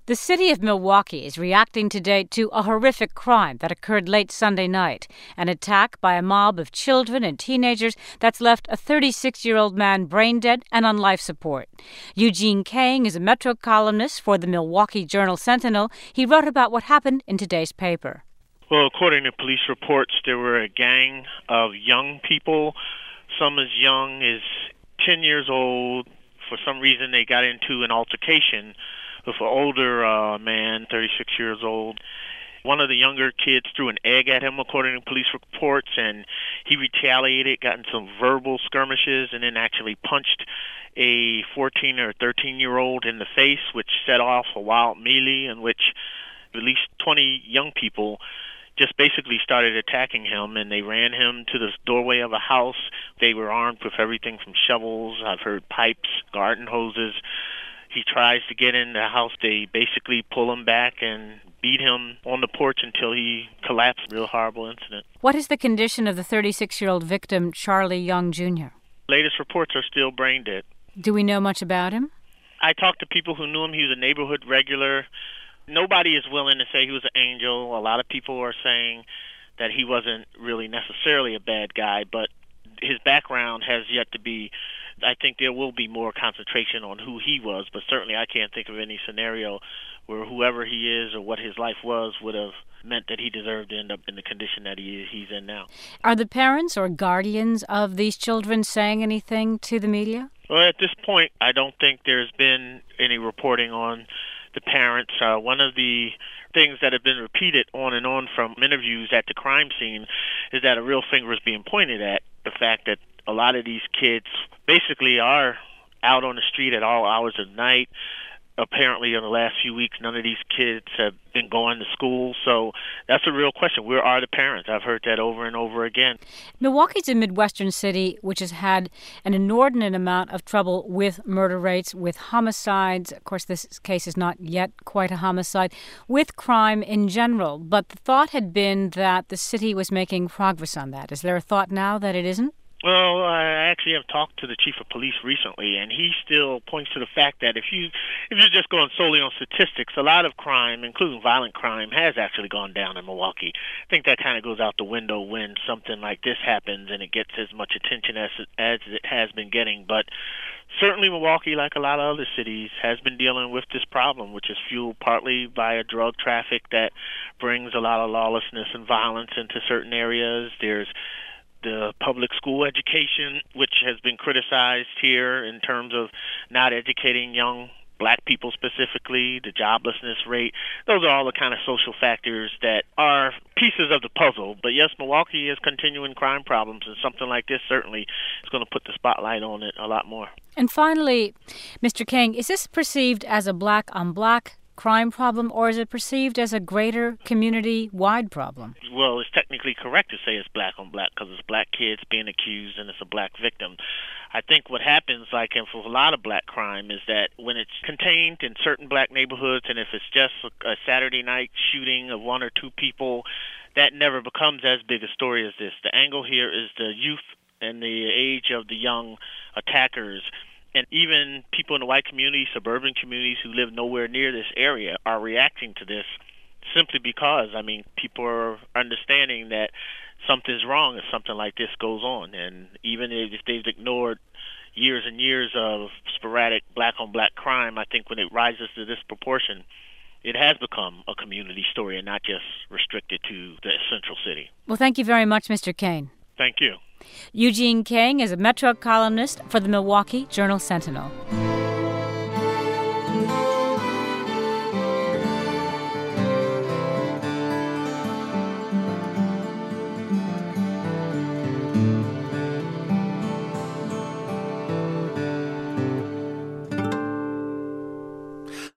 The city of Milwaukee is reacting today to a horrific crime that occurred late Sunday night, an attack by a mob of children and teenagers that's left a 36-year-old man brain dead and on life support. Eugene Kang is a Metro columnist for the Milwaukee Journal-Sentinel. He wrote about what happened in today's paper. Well, according to police reports, there were a gang of young people, some as young as 10 years old. For some reason, they got into an altercation with an older man, 36 years old. One of the younger kids threw an egg at him, according to police reports, and he retaliated, got in some verbal skirmishes, and then actually punched a 14 or 13-year-old in the face, which set off a wild melee in which at least 20 young people just basically started attacking him, and they ran him to the doorway of a house. They were armed with everything from shovels, I've heard pipes, garden hoses. He tries to get in the house. They basically pull him back and beat him on the porch until he collapsed. Real horrible incident. What is the condition of the 36-year-old victim, Charlie Young, Jr.? Latest reports are still brain dead. Do we know much about him? I talked to people who knew him. He was a neighborhood regular. Nobody is willing to say he was an angel. A lot of people are saying that he wasn't really necessarily a bad guy, but his background has yet to be. I think there will be more concentration on who he was, but certainly I can't think of any scenario where whoever he is or what his life was would have meant that he deserved to end up in the condition that he's in now. Are the parents or guardians of these children saying anything to the media? Well, at this point, I don't think there's been any reporting on the parents. One of the things that have been repeated on and on from interviews at the crime scene is that a real finger is being pointed at the fact that a lot of these kids basically are out on the street at all hours of night. Apparently, in the last few weeks, none of these kids have been going to school. So that's a real question. Where are the parents? I've heard that over and over again. Milwaukee's a Midwestern city which has had an inordinate amount of trouble with murder rates, with homicides. Of course, this case is not yet quite a homicide, with crime in general. But the thought had been that the city was making progress on that. Is there a thought now that it isn't? Well, I actually have talked to the chief of police recently, and he still points to the fact that if you're just going solely on statistics, a lot of crime, including violent crime, has actually gone down in Milwaukee. I think that kind of goes out the window when something like this happens and it gets as much attention as it has been getting. But certainly Milwaukee, like a lot of other cities, has been dealing with this problem, which is fueled partly by a drug traffic that brings a lot of lawlessness and violence into certain areas. There's the public school education, which has been criticized here in terms of not educating young black people specifically, the joblessness rate. Those are all the kind of social factors that are pieces of the puzzle. But yes, Milwaukee has continuing crime problems, and something like this certainly is going to put the spotlight on it a lot more. And finally, Mr. King, is this perceived as a black-on-black crime problem, or is it perceived as a greater community-wide problem? Well, it's technically correct to say it's black on black because it's black kids being accused and it's a black victim. I think what happens, like in for a lot of black crime, is that when it's contained in certain black neighborhoods, and if it's just a Saturday night shooting of one or two people, that never becomes as big a story as this. The angle here is the youth and the age of the young attackers. And even people in the white community, suburban communities who live nowhere near this area are reacting to this simply because, people are understanding that something's wrong if something like this goes on. And even if they've ignored years and years of sporadic black-on-black crime, I think when it rises to this proportion, it has become a community story and not just restricted to the central city. Well, thank you very much, Mr. Kane. Thank you. Eugene Kang is a Metro columnist for the Milwaukee Journal-Sentinel.